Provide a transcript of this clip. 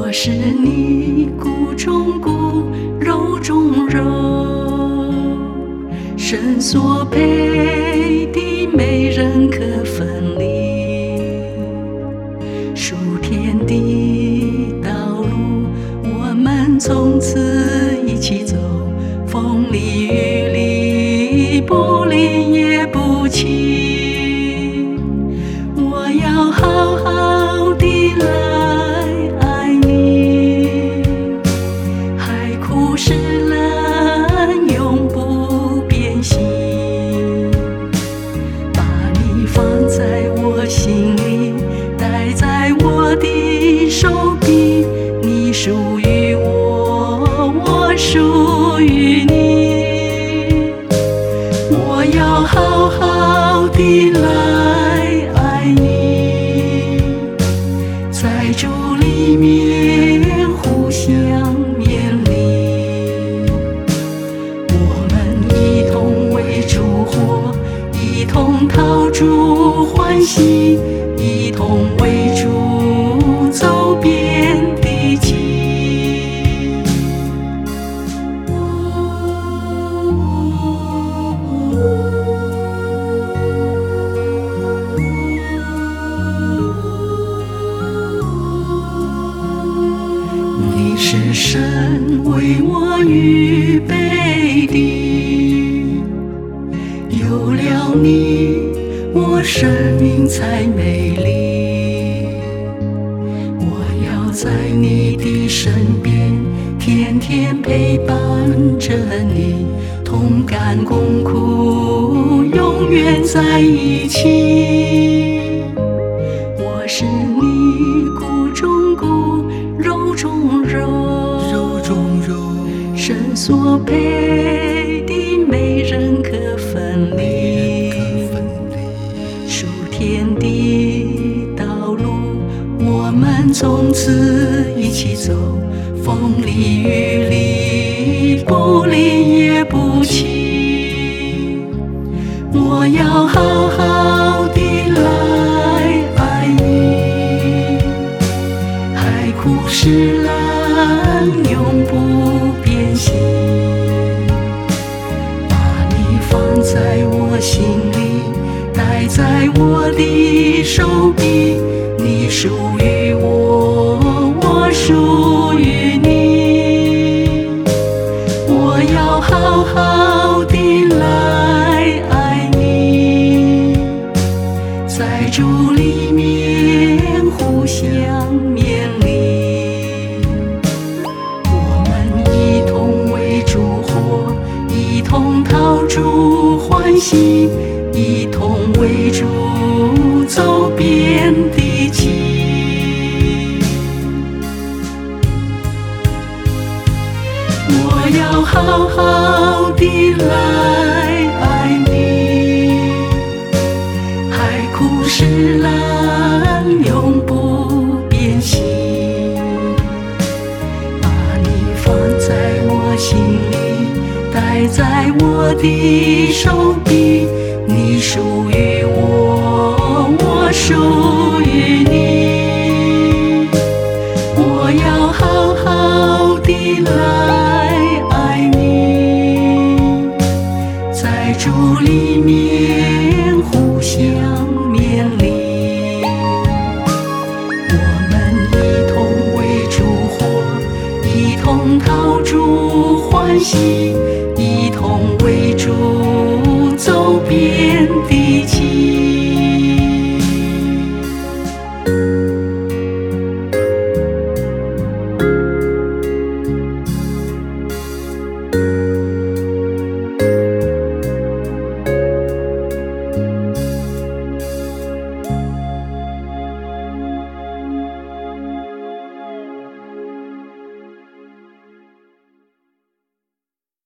我是你骨中骨，肉中肉，神所配的没人可分离。属天的道路，我们从此一起走，风里雨里，不离也不弃。我要好好地来爱你，海枯石烂永不变心，把你放在我心里，戴在我的手臂，你属于我，我属于你。我要好好地来爱你，在主里面互相勉励。我们一同为主活，一同讨主欢喜，一同为主走遍地极。你是神为我预备的，有了你，我生命才美丽。我要在你的身边，天天陪伴着你，同甘共苦，永远在一起。我是你骨中骨，肉中肉，神所配的没人可分离。属天的道路，我们从此一起走，风里雨里，不离也不弃。我要好好地来爱你，海枯石烂永不变心，把你放在我心里，戴在我的手臂，你属于我，我属于你。我要好好地来爱你，在主里面互相勉励。我们一同为主活，一同讨主欢喜，一同为主走遍地极。我要好好地来爱你，海枯石烂永不变心，把你放在我心里，戴在我的手臂，你属于我，我属于你。我要好好地来爱你，在主里面互相勉励。我们一同为主活，一同讨主欢喜，一同为主走遍